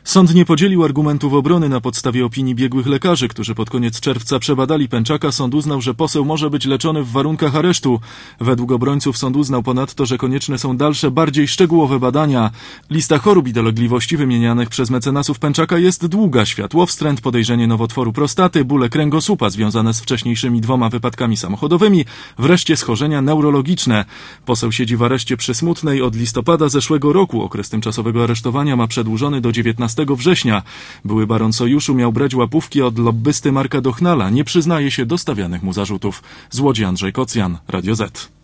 Sąd nie podzielił argumentów obrony na podstawie opinii biegłych lekarzy, którzy pod koniec czerwca przebadali Pęczaka. Sąd uznał, że poseł może być leczony w warunkach aresztu. Według obrońców sąd uznał ponadto, że konieczne są dalsze, bardziej szczegółowe badania. Lista chorób i dolegliwości wymienianych przez mecenasów Pęczaka jest długa. Światłowstręt, podejrzenie nowotworu prostaty, bóle kręgosłupa związane z wcześniejszymi 2 wypadkami samochodowymi, wreszcie schorzenia neurologiczne. Poseł siedzi w areszcie przy Smutnej od listopada zeszłego roku. Okres tymczasowego aresztowania ma przedłużony do 19 września. Były baron Sojuszu miał brać łapówki od lobbysty Marka Dochnala. Nie przyznaje się do stawianych mu zarzutów. Z Łodzi Andrzej Kocjan, Radio Z.